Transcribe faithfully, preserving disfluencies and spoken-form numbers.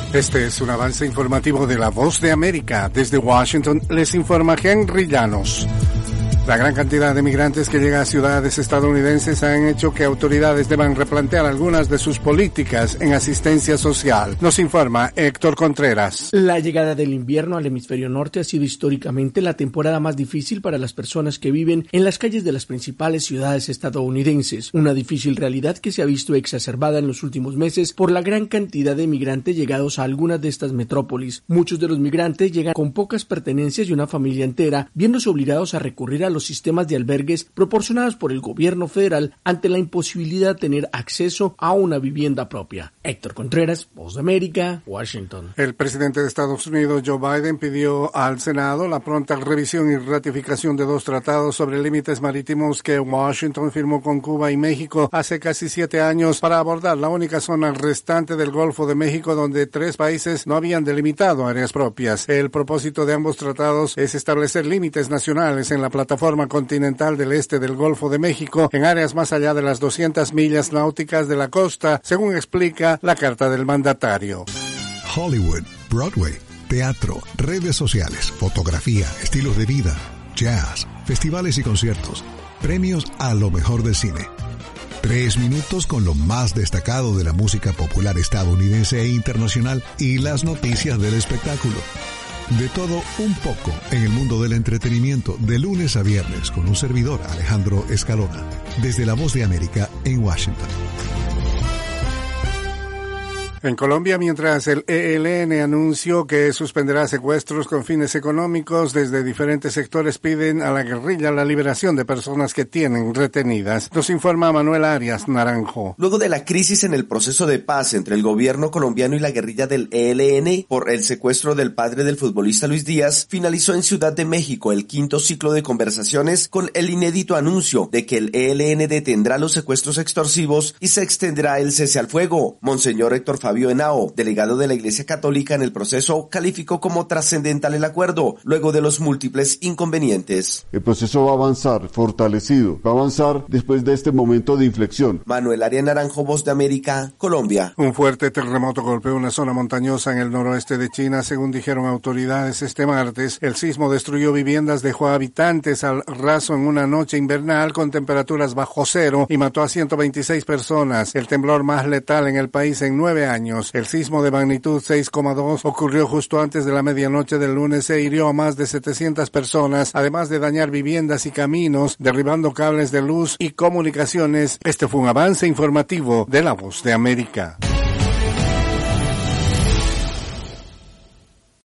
Este es un avance informativo de La Voz de América. Desde Washington les informa Henry Llanos. La gran cantidad de migrantes que llega a ciudades estadounidenses han hecho que autoridades deban replantear algunas de sus políticas en asistencia social. Nos informa Héctor Contreras. La llegada del invierno al hemisferio norte ha sido históricamente la temporada más difícil para las personas que viven en las calles de las principales ciudades estadounidenses. Una difícil realidad que se ha visto exacerbada en los últimos meses por la gran cantidad de migrantes llegados a algunas de estas metrópolis. Muchos de los migrantes llegan con pocas pertenencias y una familia entera, viéndose obligados a recurrir a los sistemas de albergues proporcionados por el gobierno federal ante la imposibilidad de tener acceso a una vivienda propia. Héctor Contreras, Voz de América, Washington. El presidente de Estados Unidos, Joe Biden, pidió al Senado la pronta revisión y ratificación de dos tratados sobre límites marítimos que Washington firmó con Cuba y México hace casi siete años para abordar la única zona restante del Golfo de México donde tres países no habían delimitado áreas propias. El propósito de ambos tratados es establecer límites nacionales en la plataforma continental del este del Golfo de México en áreas más allá de las doscientas millas náuticas de la costa, según explica la carta del mandatario. Hollywood, Broadway, teatro, redes sociales, fotografía, estilos de vida, jazz, festivales y conciertos, premios a lo mejor del cine. Tres minutos con lo más destacado de la música popular estadounidense e internacional y las noticias del espectáculo. De todo un poco en el mundo del entretenimiento de lunes a viernes con un servidor, Alejandro Escalona, desde La Voz de América en Washington. En Colombia, mientras el E L N anunció que suspenderá secuestros con fines económicos, desde diferentes sectores piden a la guerrilla la liberación de personas que tienen retenidas. Nos informa Manuel Arias Naranjo. Luego de la crisis en el proceso de paz entre el gobierno colombiano y la guerrilla del E L N por el secuestro del padre del futbolista Luis Díaz, finalizó en Ciudad de México el quinto ciclo de conversaciones con el inédito anuncio de que el E L N detendrá los secuestros extorsivos y se extenderá el cese al fuego. Monseñor Héctor Fabio Henao, delegado de la Iglesia Católica en el proceso, calificó como trascendental el acuerdo, luego de los múltiples inconvenientes. El proceso va a avanzar, fortalecido, va a avanzar después de este momento de inflexión. Manuel Arias Naranjo, Voz de América, Colombia. Un fuerte terremoto golpeó una zona montañosa en el noroeste de China, según dijeron autoridades este martes. El sismo destruyó viviendas, dejó a habitantes al raso en una noche invernal con temperaturas bajo cero y mató a ciento veintiséis personas, el temblor más letal en el país en nueve años. El sismo de magnitud seis coma dos ocurrió justo antes de la medianoche del lunes e hirió a más de setecientas personas, además de dañar viviendas y caminos, derribando cables de luz y comunicaciones. Este fue un avance informativo de La Voz de América.